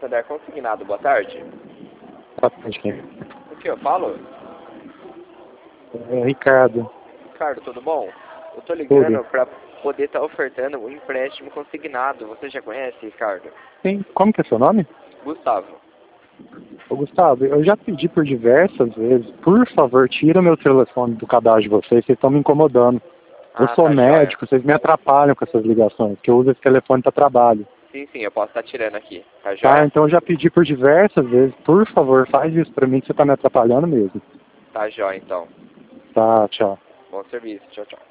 Santander Consignado, boa tarde. Boa tarde, quem? O que eu falo? É Ricardo. Ricardo, tudo bom? Eu tô ligando para poder estar ofertando um empréstimo consignado. Você já conhece, Ricardo? Sim, como que é seu nome? Gustavo. Ô, Gustavo, eu já pedi por diversas vezes, por favor, tira meu telefone do cadastro de vocês estão me incomodando. Eu sou Tá médico, jóia. vocês me atrapalham com essas ligações, que eu uso esse telefone para trabalho. Sim, eu posso estar tirando aqui. Tá Tá, jóia? então eu já pedi por diversas vezes, por favor, faz isso para mim que você tá me atrapalhando mesmo. Tá jóia, então. Tá, tchau. Bom serviço. Tchau, tchau.